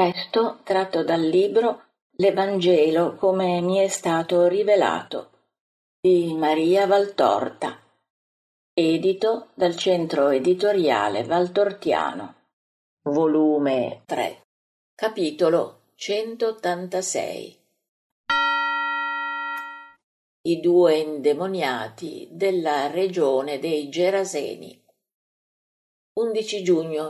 Testo tratto dal libro L'Evangelo come mi è stato rivelato di Maria Valtorta, edito dal Centro Editoriale Valtortiano, volume 3, capitolo 186. I due indemoniati della regione dei Geraseni. 11 giugno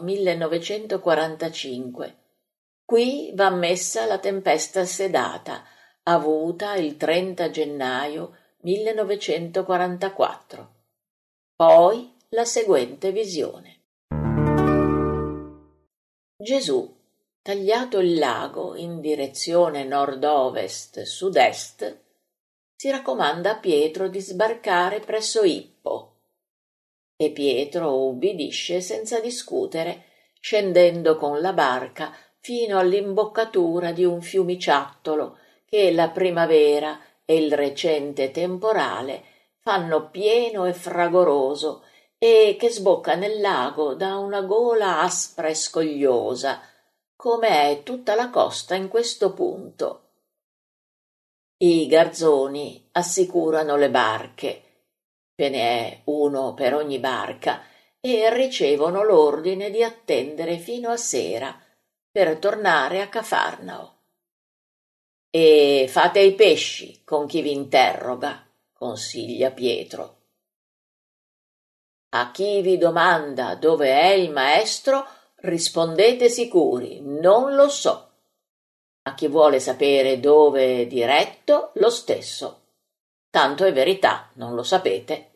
1945. Qui va messa la tempesta sedata, avuta il 30 gennaio 1944. Poi la seguente visione. Gesù, tagliato il lago in direzione nord-ovest-sud-est, si raccomanda a Pietro di sbarcare presso Ippo. E Pietro ubbidisce senza discutere, scendendo con la barca fino all'imboccatura di un fiumiciattolo che la primavera e il recente temporale fanno pieno e fragoroso e che sbocca nel lago da una gola aspra e scogliosa, come è tutta la costa in questo punto. I garzoni assicurano le barche, ve ne è uno per ogni barca, e ricevono l'ordine di attendere fino a sera per tornare a Cafarnao. E fate i pesci con chi vi interroga, consiglia Pietro. A chi vi domanda dove è il maestro, rispondete sicuri, non lo so. A chi vuole sapere dove è diretto, lo stesso. Tanto è verità, non lo sapete.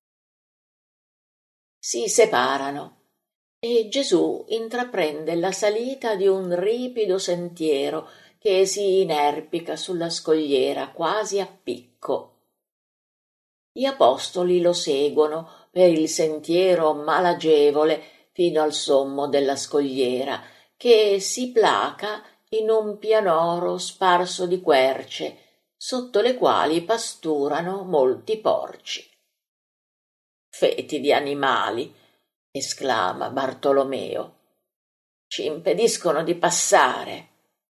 Si separano e Gesù intraprende la salita di un ripido sentiero che si inerpica sulla scogliera quasi a picco. Gli apostoli lo seguono per il sentiero malagevole fino al sommo della scogliera, che si placa in un pianoro sparso di querce, sotto le quali pasturano molti porci. Feti di animali, esclama Bartolomeo, ci impediscono di passare.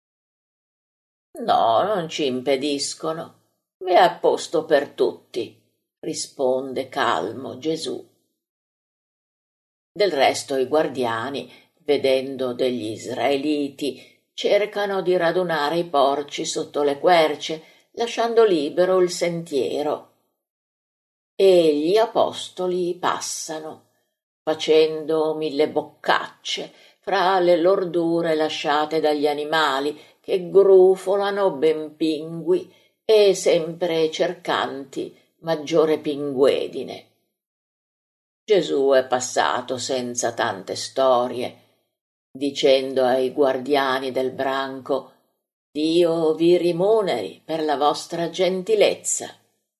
No, non ci impediscono, è a posto per tutti, risponde calmo Gesù. Del resto i guardiani, vedendo degli israeliti, cercano di radunare i porci sotto le querce, lasciando libero il sentiero. E gli apostoli passano, facendo mille boccacce fra le lordure lasciate dagli animali che grufolano ben pingui e sempre cercanti maggiore pinguedine. Gesù è passato senza tante storie, dicendo ai guardiani del branco: Dio vi rimuneri per la vostra gentilezza.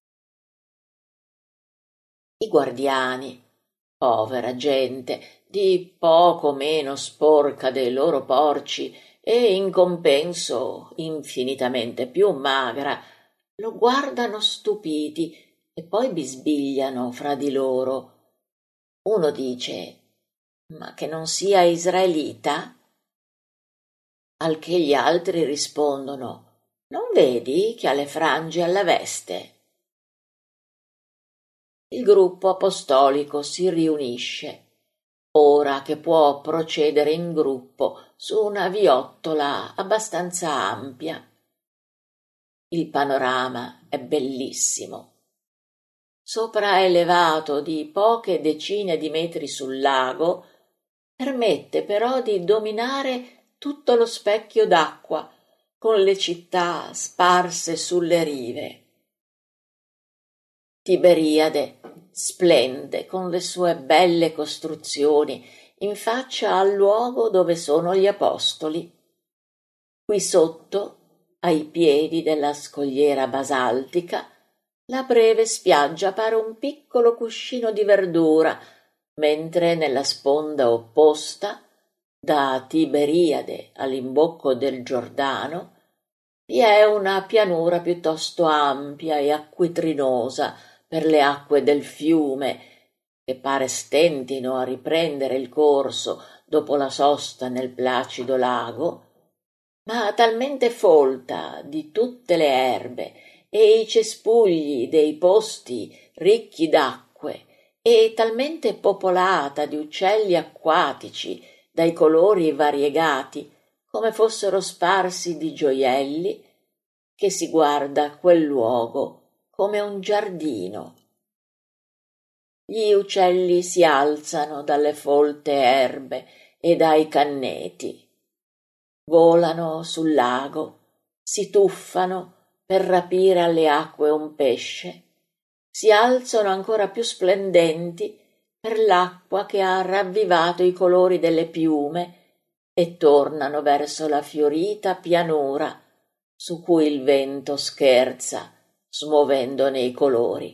I guardiani, povera gente, di poco meno sporca dei loro porci e in compenso infinitamente più magra, lo guardano stupiti e poi bisbigliano fra di loro. Uno dice: ma che non sia israelita? Al che gli altri rispondono: non vedi che ha le frange alla veste? Il gruppo apostolico si riunisce, ora che può procedere in gruppo su una viottola abbastanza ampia. Il panorama è bellissimo. Sopraelevato di poche decine di metri sul lago, permette però di dominare tutto lo specchio d'acqua, con le città sparse sulle rive. Tiberiade splende con le sue belle costruzioni in faccia al luogo dove sono gli apostoli. Qui sotto, ai piedi della scogliera basaltica, la breve spiaggia pare un piccolo cuscino di verdura, mentre nella sponda opposta, da Tiberiade all'imbocco del Giordano, vi è una pianura piuttosto ampia e acquitrinosa per le acque del fiume, che pare stentino a riprendere il corso dopo la sosta nel placido lago, ma talmente folta di tutte le erbe e i cespugli dei posti ricchi d'acque e talmente popolata di uccelli acquatici dai colori variegati come fossero sparsi di gioielli, che si guarda quel luogo come un giardino. Gli uccelli si alzano dalle folte erbe e dai canneti, volano sul lago, si tuffano per rapire alle acque un pesce, si alzano ancora più splendenti per l'acqua che ha ravvivato i colori delle piume e tornano verso la fiorita pianura su cui il vento scherza, smuovendone i colori.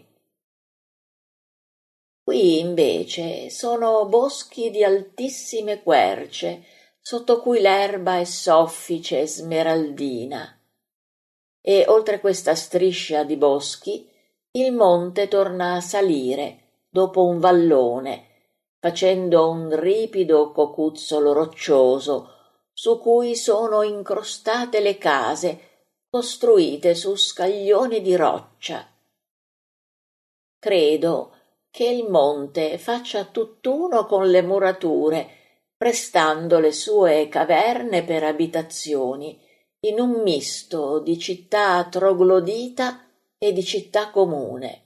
Qui invece sono boschi di altissime querce, sotto cui l'erba è soffice e smeraldina. E oltre questa striscia di boschi, il monte torna a salire dopo un vallone, facendo un ripido cocuzzolo roccioso, su cui sono incrostate le case, costruite su scaglioni di roccia. Credo che il monte faccia tutt'uno con le murature, prestando le sue caverne per abitazioni, in un misto di città troglodita e di città comune.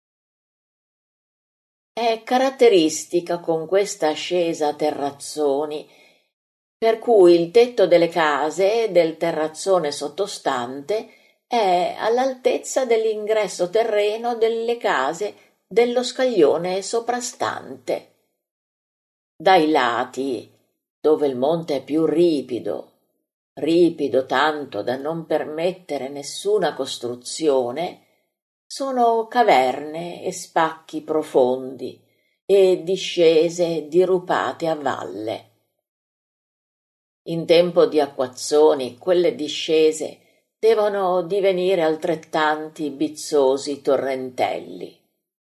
È caratteristica con questa ascesa a terrazzoni, per cui il tetto delle case e del terrazzone sottostante è all'altezza dell'ingresso terreno delle case dello scaglione soprastante. Dai lati, dove il monte è più ripido tanto da non permettere nessuna costruzione, sono caverne e spacchi profondi e discese dirupate a valle. In tempo di acquazzoni quelle discese devono divenire altrettanti bizzosi torrentelli.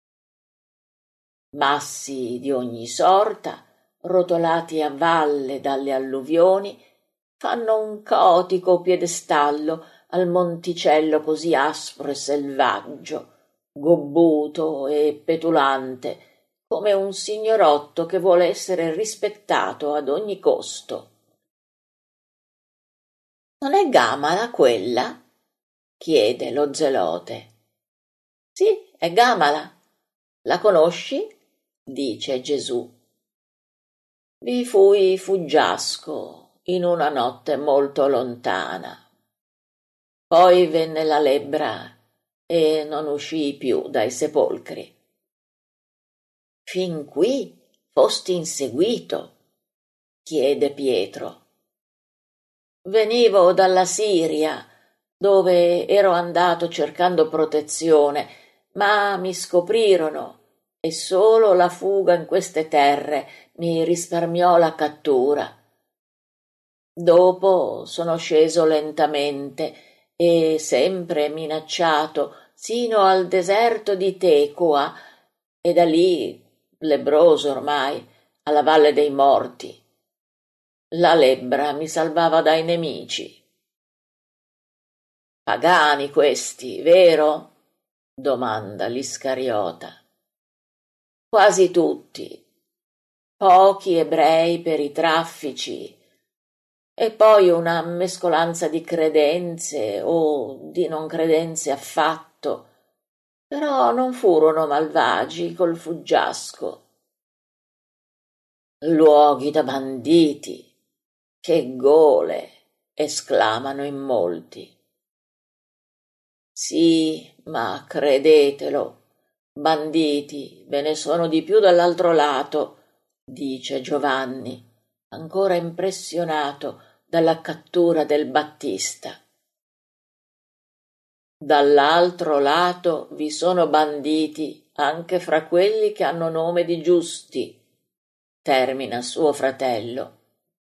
Massi di ogni sorta, rotolati a valle dalle alluvioni, fanno un caotico piedestallo al monticello così aspro e selvaggio, gobbuto e petulante, come un signorotto che vuole essere rispettato ad ogni costo. «Non è Gamala quella?» chiede lo zelote. «Sì, è Gamala. La conosci?» dice Gesù. «Vi fui fuggiasco in una notte molto lontana. Poi venne la lebbra e non uscii più dai sepolcri». «Fin qui fosti inseguito?» chiede Pietro. «Venivo dalla Siria, dove ero andato cercando protezione, ma mi scoprirono e solo la fuga in queste terre mi risparmiò la cattura. Dopo sono sceso lentamente e sempre minacciato sino al deserto di Tecoa e da lì, lebbroso ormai, alla Valle dei Morti. La lebbra mi salvava dai nemici». «Pagani questi, vero?» domanda l'Iscariota. «Quasi tutti, pochi ebrei per i traffici e poi una mescolanza di credenze o di non credenze affatto, però non furono malvagi col fuggiasco. Luoghi da banditi, che gole!» esclamano in molti. «Sì, ma credetelo, banditi ve ne sono di più dall'altro lato», dice Giovanni, ancora impressionato dalla cattura del Battista. «Dall'altro lato vi sono banditi anche fra quelli che hanno nome di giusti», termina suo fratello.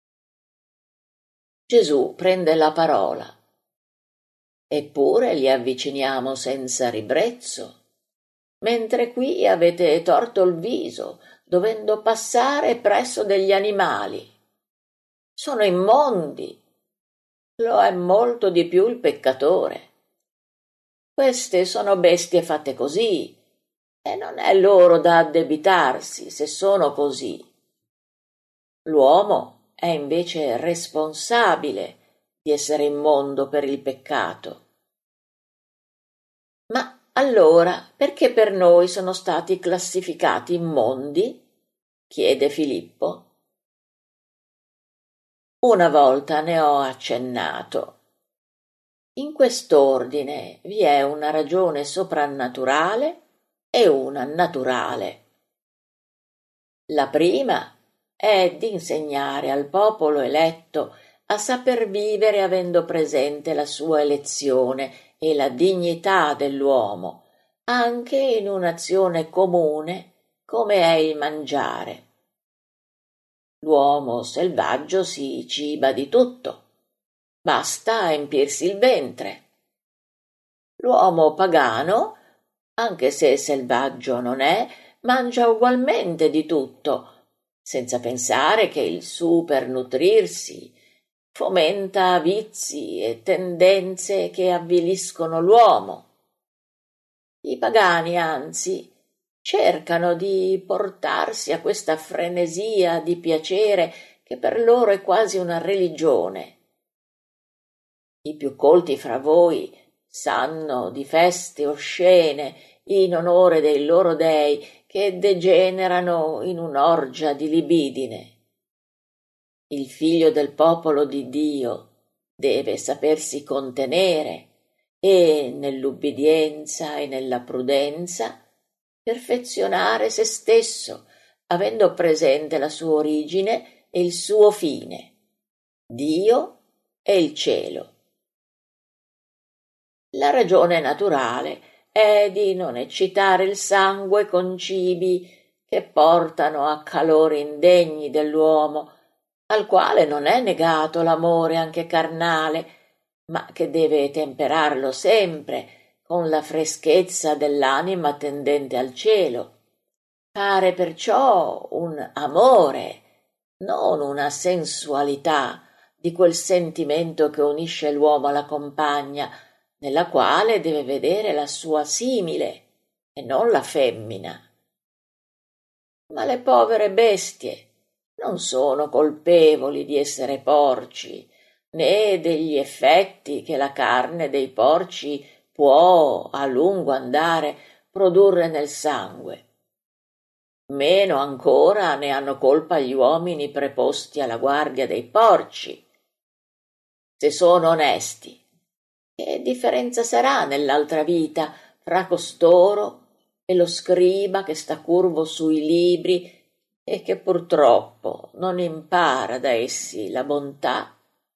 Gesù prende la parola. «Eppure li avviciniamo senza ribrezzo, mentre qui avete torto il viso, dovendo passare presso degli animali. Sono immondi. lo è molto di più il peccatore. Queste sono bestie fatte così, e non è loro da addebitarsi se sono così. L'uomo è invece responsabile di essere immondo per il peccato. Ma allora perché per noi sono stati classificati immondi? Chiede Filippo. Una volta ne ho accennato. In quest'ordine vi è una ragione soprannaturale e una naturale. La prima è di insegnare al popolo eletto a saper vivere avendo presente la sua elezione e la dignità dell'uomo, anche in un'azione comune come è il mangiare. L'uomo selvaggio si ciba di tutto, basta empirsi il ventre. L'uomo pagano, anche se selvaggio non è, mangia ugualmente di tutto, senza pensare che il supernutrirsi fomenta vizi e tendenze che avviliscono l'uomo. I pagani, anzi, cercano di portarsi a questa frenesia di piacere che per loro è quasi una religione. I più colti fra voi sanno di feste oscene in onore dei loro dei che degenerano in un'orgia di libidine. Il figlio del popolo di Dio deve sapersi contenere e nell'ubbidienza e nella prudenza perfezionare se stesso, avendo presente la sua origine e il suo fine, Dio e il cielo. La ragione naturale è di non eccitare il sangue con cibi che portano a calori indegni dell'uomo, al quale non è negato l'amore anche carnale, ma che deve temperarlo sempre con la freschezza dell'anima tendente al cielo. Pare perciò un amore, non una sensualità di quel sentimento che unisce l'uomo alla compagna, nella quale deve vedere la sua simile e non la femmina. Ma le povere bestie non sono colpevoli di essere porci, né degli effetti che la carne dei porci può a lungo andare produrre nel sangue. Meno ancora ne hanno colpa gli uomini preposti alla guardia dei porci. Se sono onesti, che differenza sarà nell'altra vita fra costoro e lo scriba che sta curvo sui libri e che purtroppo non impara da essi la bontà?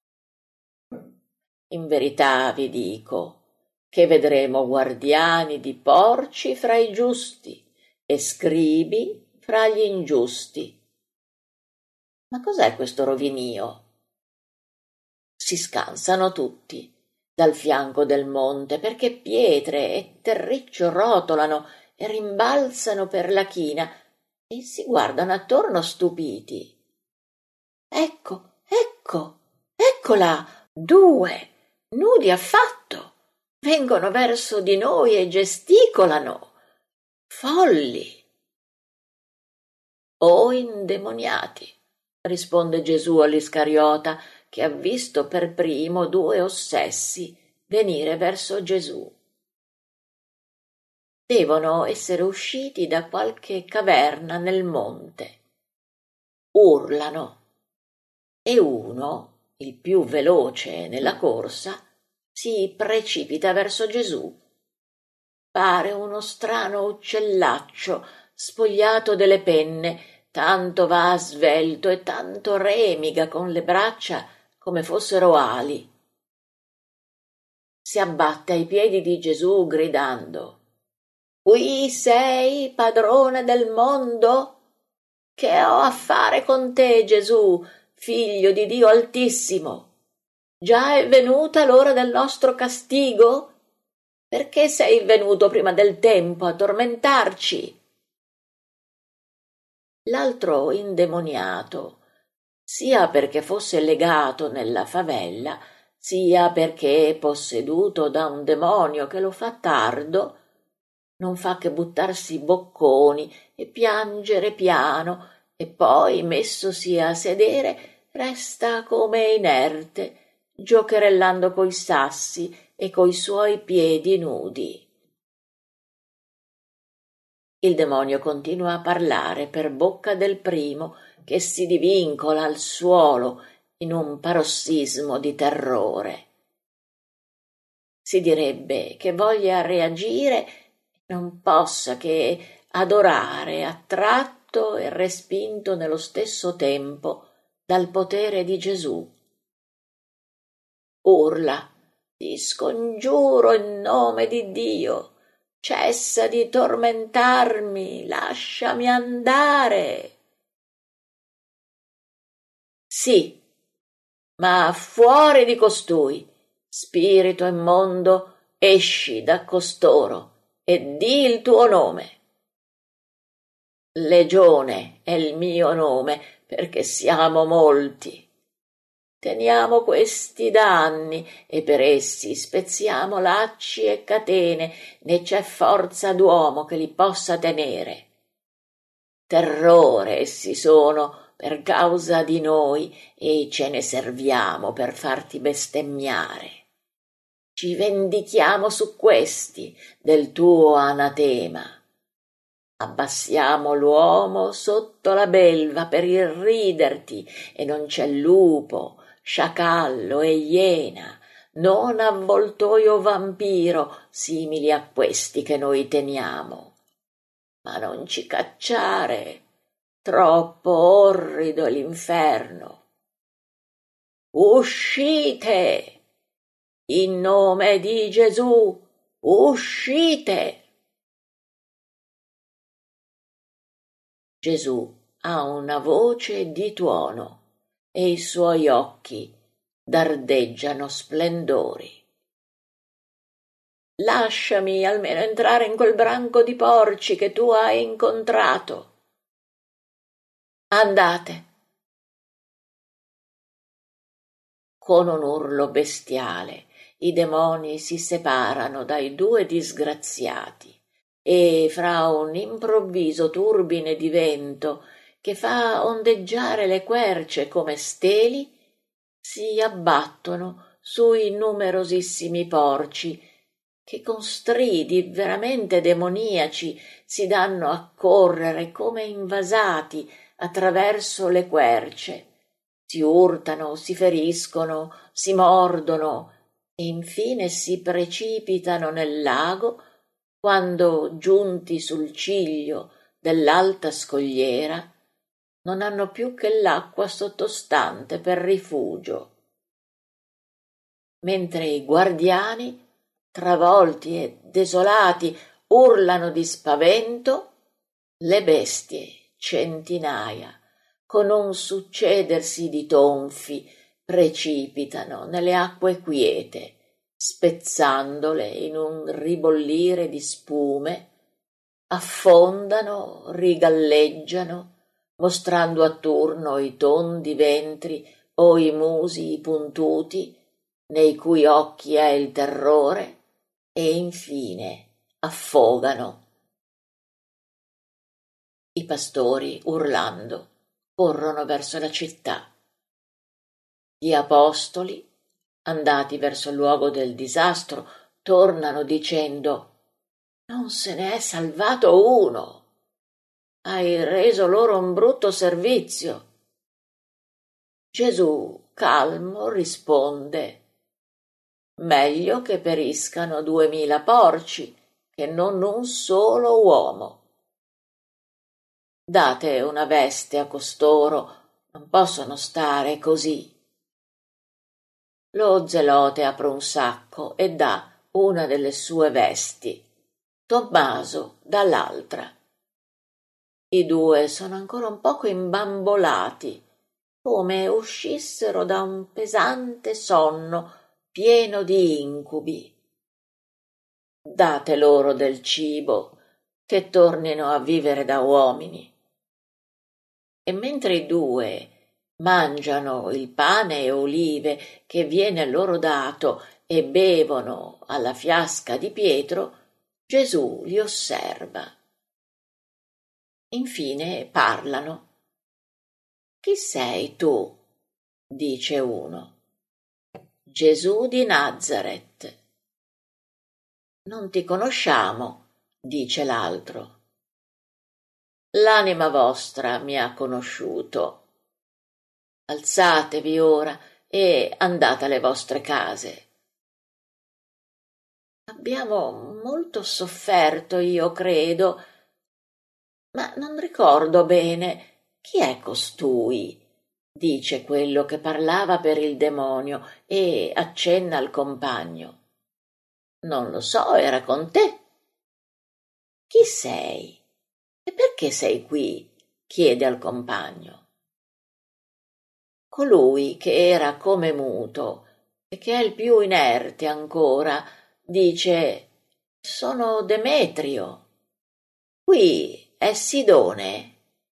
In verità vi dico che vedremo guardiani di porci fra i giusti e scribi fra gli ingiusti. Ma cos'è questo rovinio? Si scansano tutti dal fianco del monte perché pietre e terriccio rotolano e rimbalzano per la china e si guardano attorno stupiti. Ecco, ecco, eccola, due, nudi affatto, vengono verso di noi e gesticolano, folli. O indemoniati, risponde Gesù all'Iscariota, che ha visto per primo due ossessi venire verso Gesù. Devono essere usciti da qualche caverna nel monte. Urlano e uno, il più veloce nella corsa, si precipita verso Gesù. Pare uno strano uccellaccio spogliato delle penne, tanto va svelto e tanto remiga con le braccia come fossero ali. Si abbatte ai piedi di Gesù gridando: «Qui sei, padrone del mondo? Che ho a fare con te, Gesù, figlio di Dio Altissimo? Già è venuta l'ora del nostro castigo? Perché sei venuto prima del tempo a tormentarci?» L'altro indemoniato, sia perché fosse legato nella favella, sia perché è posseduto da un demonio che lo fa tardo, non fa che buttarsi bocconi e piangere piano, e poi, messosi a sedere, resta come inerte, giocherellando coi sassi e coi suoi piedi nudi. Il demonio continua a parlare per bocca del primo, che si divincola al suolo in un parossismo di terrore. Si direbbe che voglia reagire e non possa che adorare, attratto e respinto nello stesso tempo dal potere di Gesù. Urla: «Ti scongiuro in nome di Dio! Cessa di tormentarmi, lasciami andare!» Sì, ma fuori di costui, spirito immondo, esci da costoro e di il tuo nome. Legione è il mio nome, perché siamo molti. Teniamo questi da anni e per essi spezziamo lacci e catene, né c'è forza d'uomo che li possa tenere. Terrore essi sono per causa di noi e ce ne serviamo per farti bestemmiare. Ci vendichiamo su questi del tuo anatema. Abbassiamo l'uomo sotto la belva per irriderti e non c'è lupo, sciacallo e iena, non avvoltoio vampiro simili a questi che noi teniamo. Ma non ci cacciare, troppo orrido è l'inferno. Uscite! In nome di Gesù, uscite! Gesù ha una voce di tuono e i suoi occhi dardeggiano splendori. Lasciami almeno entrare in quel branco di porci che tu hai incontrato. Andate. Con un urlo bestiale i demoni si separano dai due disgraziati e fra un improvviso turbine di vento che fa ondeggiare le querce come steli si abbattono sui numerosissimi porci che con stridi veramente demoniaci si danno a correre come invasati attraverso le querce, si urtano, si feriscono, si mordono e infine si precipitano nel lago quando, giunti sul ciglio dell'alta scogliera, non hanno più che l'acqua sottostante per rifugio. Mentre i guardiani, travolti e desolati, urlano di spavento, le bestie, centinaia, con un succedersi di tonfi, precipitano nelle acque quiete, spezzandole in un ribollire di spume, affondano, rigalleggiano, mostrando a turno i tondi ventri o i musi puntuti, nei cui occhi è il terrore, e infine affogano. I pastori, urlando, corrono verso la città. Gli apostoli, andati verso il luogo del disastro, tornano dicendo: «Non se ne è salvato uno. Hai reso loro un brutto servizio». Gesù, calmo, risponde: «Meglio che periscano 2000 porci che non un solo uomo. Date una veste a costoro, non possono stare così». Lo zelote apre un sacco e dà una delle sue vesti, Tommaso dà l'altra. I due sono ancora un poco imbambolati, come uscissero da un pesante sonno pieno di incubi. Date loro del cibo, che tornino a vivere da uomini. E mentre i due mangiano il pane e olive che viene loro dato e bevono alla fiasca di Pietro, Gesù li osserva. Infine parlano. «Chi sei tu?» dice uno. «Gesù di Nazaret». «Non ti conosciamo», dice l'altro. «L'anima vostra mi ha conosciuto. Alzatevi ora e andate alle vostre case». «Abbiamo molto sofferto, io credo, ma non ricordo bene chi è costui», dice quello che parlava per il demonio e accenna al compagno. «Non lo so, era con te». «Chi sei? E perché sei qui?» chiede al compagno. Colui che era come muto e che è il più inerte ancora dice: «Sono Demetrio. Qui è Sidone».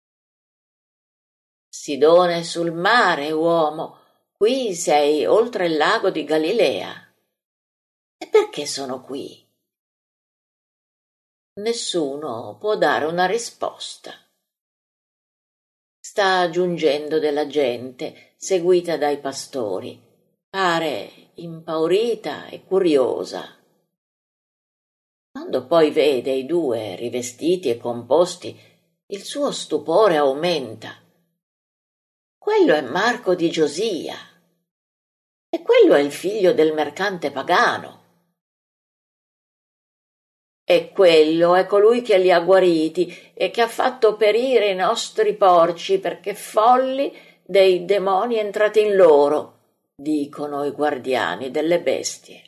«Sidone sul mare, uomo, qui sei oltre il lago di Galilea». «E perché sono qui?» Nessuno può dare una risposta. Sta giungendo della gente, seguita dai pastori. Pare impaurita e curiosa. Quando poi vede i due rivestiti e composti, il suo stupore aumenta. Quello è Marco di Giosia, e quello è il figlio del mercante pagano. E quello è colui che li ha guariti e che ha fatto perire i nostri porci perché folli dei demoni entrati in loro, dicono i guardiani delle bestie.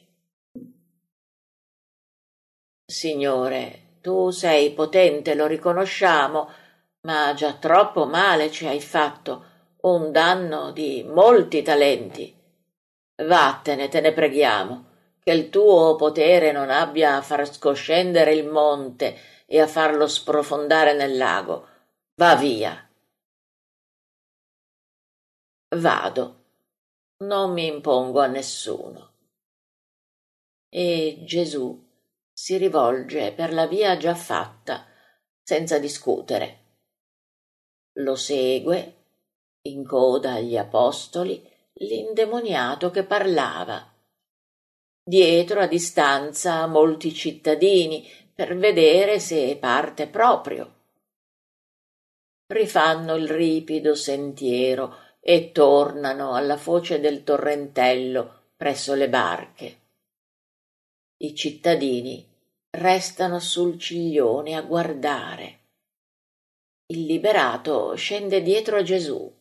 Signore, tu sei potente, lo riconosciamo, ma già troppo male ci hai fatto, un danno di molti talenti. Vattene, te ne preghiamo, che il tuo potere non abbia a far scoscendere il monte e a farlo sprofondare nel lago. Va via». «Vado, non mi impongo a nessuno». E Gesù si rivolge per la via già fatta, senza discutere. Lo segue, in coda agli apostoli, l'indemoniato che parlava. Dietro, a distanza, molti cittadini, per vedere se parte proprio. Rifanno il ripido sentiero e tornano alla foce del torrentello presso le barche. I cittadini restano sul ciglione a guardare. Il liberato scende dietro a Gesù.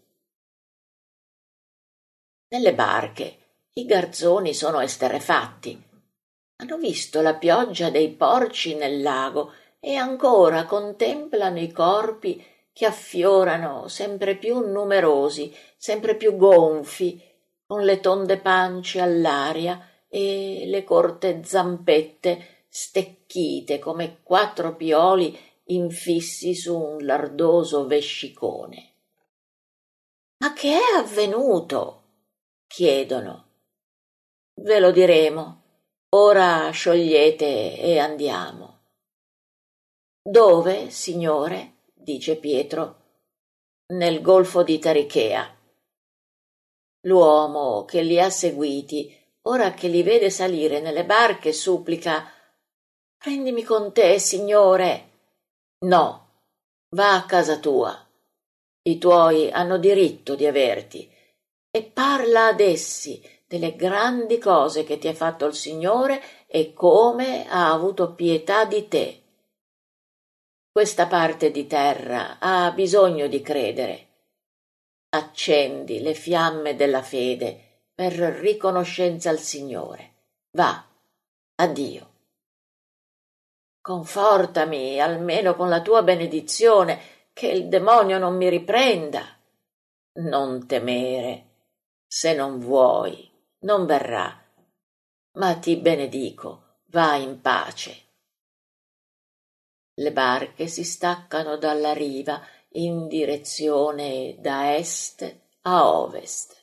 Nelle barche i garzoni sono esterrefatti. Hanno visto la pioggia dei porci nel lago e ancora contemplano i corpi che affiorano sempre più numerosi, sempre più gonfi, con le tonde pance all'aria e le corte zampette stecchite come 4 pioli infissi su un lardoso vescicone. «Ma che è avvenuto?» chiedono. «Ve lo diremo. Ora sciogliete e andiamo». «Dove, signore?» dice Pietro. «Nel golfo di Tarichea». L'uomo che li ha seguiti, ora che li vede salire nelle barche, supplica: «Prendimi con te, signore». «No, va a casa tua. I tuoi hanno diritto di averti e parla ad essi delle grandi cose che ti ha fatto il Signore e come ha avuto pietà di te. Questa parte di terra ha bisogno di credere. Accendi le fiamme della fede per riconoscenza al Signore. Va, addio. Confortami almeno con la tua benedizione, che il demonio non mi riprenda». «Non temere. Se non vuoi, non verrà. Ma ti benedico, va in pace». Le barche si staccano dalla riva in direzione da est a ovest.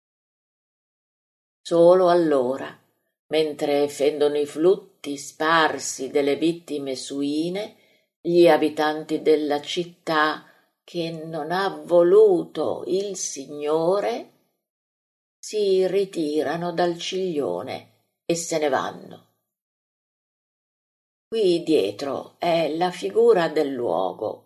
Solo allora, mentre fendono i flutti sparsi delle vittime suine, gli abitanti della città che non ha voluto il Signore si ritirano dal ciglione e se ne vanno. Qui dietro è la figura del luogo